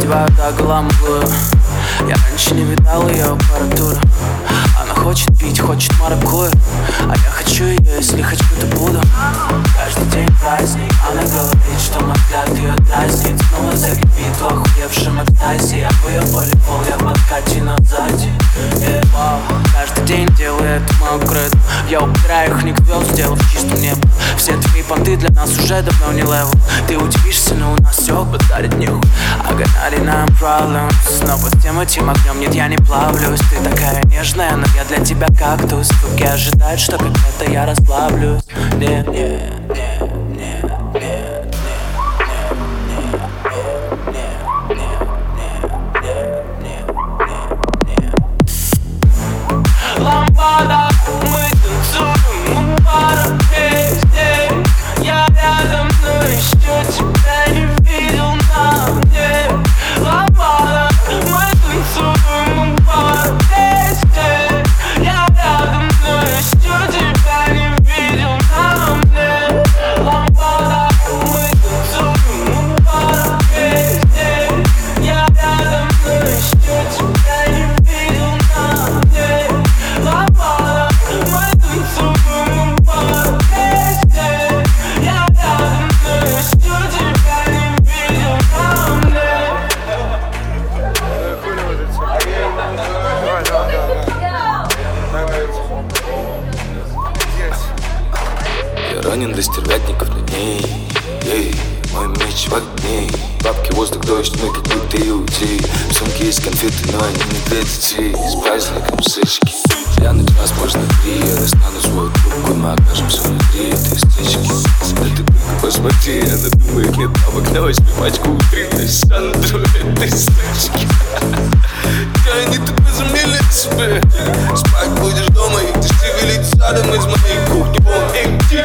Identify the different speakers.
Speaker 1: одеваю до голамглы. Я раньше не видал ее аппаратуру. Она хочет пить, хочет маракуйю, а я хочу ее, если хочу, то буду. Каждый день праздник. Она говорит, что мой взгляд ее дразнит. Снова закипит в охуевшем экстазе. Я в ее волейбол, я в подкате, но сзади. Каждый день делаю это мою кредо. Я убираю их, не звезд, сделав чистым небо. Все твои понты для нас уже давно не левел. Ты удивишься, но у нас все базарит нюх. I got 99 problems. Снова с тем этим огнем, нет, я не плавлюсь. Ты такая нежная, но я для тебя кактус. Руки ожидают, что когда-то я расслаблюсь. Нет, нет, нет, нет, нет. Лампада, мы танцуем у пара весь день. Я рядом, но еще тебя не видел на мне. Лампада, мы танцуем у пара весь день. Я рядом, но еще тебя не видел на мне. Лампада, мы танцуем у пара весь день. Я рядом, но еще тебя не видел на мне. Лампада, мы танцуем у пара весь день. Я рядом, но еще тебя не видел на мне.
Speaker 2: Я ранен до стервятников на ней. Эй, мой меч в огне. Бабки, воздух, дождь, мы как будто иудеи. В сумке есть конфеты, но они не для детей. С праздником сычки. Глянуть нас можно три. Я достану свою трубку, мы окажемся внутри этой стычки. Да ты только посмотри, она думает, нет бабок. Давай себе пачку утренней Сандру этой стычки. Я не тупо замели себе. Спать будешь дома, и ты шевелить садом из моей кухни. Эй,